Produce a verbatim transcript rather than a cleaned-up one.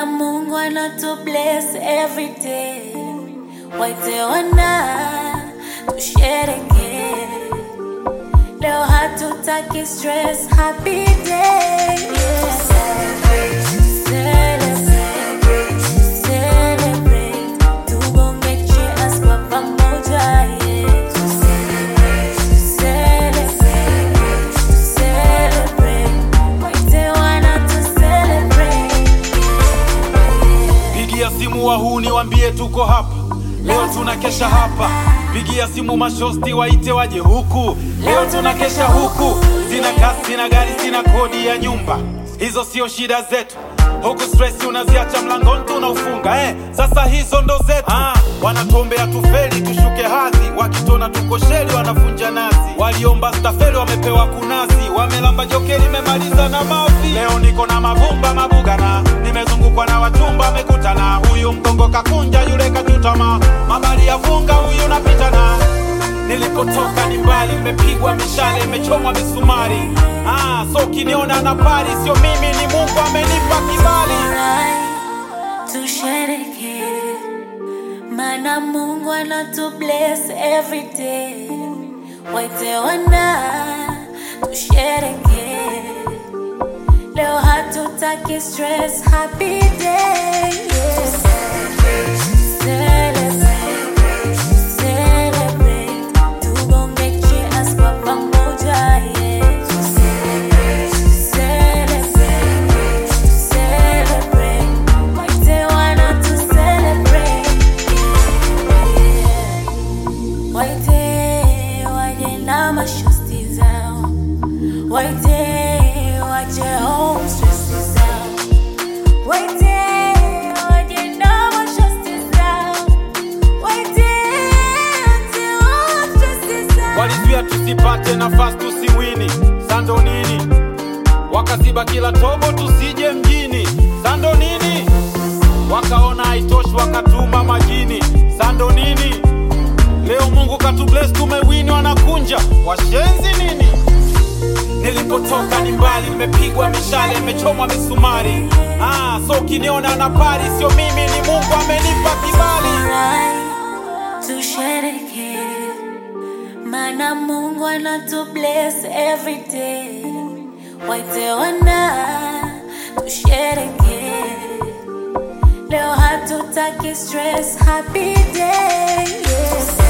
Mana Mungu anatu bless every day. Waite wana tushereke. Leo hatutaki stress, happy day. Yeah. Celebrate, celebrate, celebrate. Tubonge cheers kwa pamoja, yeah. Celebrate, celebrate, celebrate. Waite wana tu celebrate, yeah. Pigia simu wahuni waambie tuko hapa. Leo tunakesha hapa. Pigia simu mashosti waite waje huku. Leo tunakesha huku. Sina kasi, sina gari, sina kodi ya nyumba. Hizo sio shida zetu. Huku stress unaziacha mlangoni tunaufunga, eh. Sasa hizo ndo zetu. Ah, wanatuombea tufeli tushuke hadhi. Wakitona tuko sheli wanafunja nazi. Waliomba stafeli wamepewa kunazi. Wamelamba jokeli memaliza na mavi. Leo niko na mavumba mabugana. Nimezungukwa na wachumba wamekutana. Huyu mgongo kakunja yule kachutama. Mabali ya funga huyu napitana. Nilipotoka ni mbali, nimepigwa mishale, nimechomwa misumari. Ah, so kiniona na pari, sio mimi ni Mungu amenipa kibali. Tushereke, mana Mungu anatu bless every day. Waite wana tushereke. Leo hatutaki stress, happy day. Yeah. Celebrate, celebrate, celebrate. Tubonge cheers kwa pamoja, yeah. Celebrate, celebrate, celebrate. Waite wana tu celebrate, yeah. Waite waje na mashosti zao. Waite waje home stresses zao. Waite waje na mashosti zao. Waite waje home stresses zao. Walizuia tusipate nafasi tusiwini. Sando nini? Wakaziba kila tobo tusije mjini. Sando nini? Wakaona haitoshi wakatuma majini. Sando nini? Leo Mungu katubless tumewini wanakunja. Washenzi nini? Nilipotoka ni mbali, nimepigwa mishale, nimechomwa misumari. Ah, so kiniona na pari, sio mimi ni Mungu amenipa kibali. Tushereke, mana Mungu anatu bless every day. Waite wana tushereke. Leo hatutaki stress, happy day, yeah.